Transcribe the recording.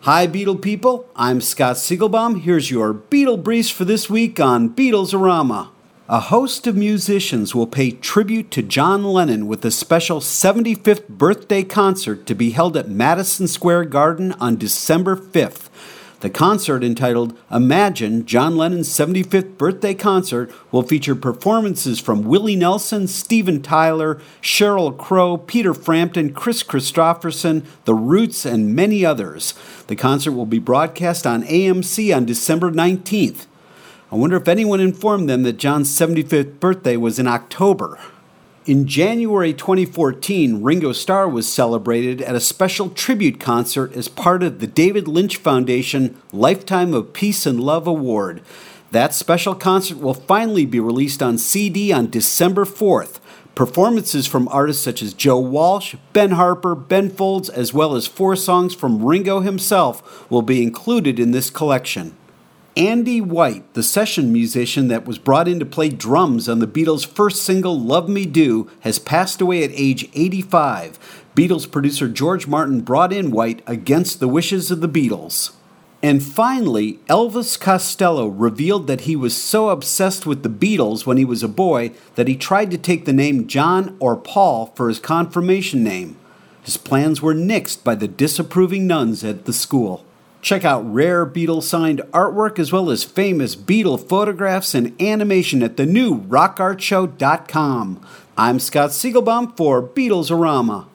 Hi, Beatle people. I'm Scott Siegelbaum. Here's your Beatle Briefs for this week on Beatles-orama. A host of musicians will pay tribute to John Lennon with a special 75th birthday concert to be held at Madison Square Garden on December 5th. The concert, entitled Imagine, John Lennon's 75th Birthday Concert, will feature performances from Willie Nelson, Steven Tyler, Sheryl Crow, Peter Frampton, Chris Christopherson, The Roots, and many others. The concert will be broadcast on AMC on December 19th. I wonder if anyone informed them that John's 75th birthday was in October. In January 2014, Ringo Starr was celebrated at a special tribute concert as part of the David Lynch Foundation Lifetime of Peace and Love Award. That special concert will finally be released on CD on December 4th. Performances from artists such as Joe Walsh, Ben Harper, Ben Folds, as well as 4 songs from Ringo himself will be included in this collection. Andy White, the session musician that was brought in to play drums on the Beatles' first single, Love Me Do, has passed away at age 85. Beatles producer George Martin brought in White against the wishes of the Beatles. And finally, Elvis Costello revealed that he was so obsessed with the Beatles when he was a boy that he tried to take the name John or Paul for his confirmation name. His plans were nixed by the disapproving nuns at the school. Check out rare Beatles-signed artwork as well as famous Beatle photographs and animation at the new rockartshow.com. I'm Scott Siegelbaum for Beatles-orama.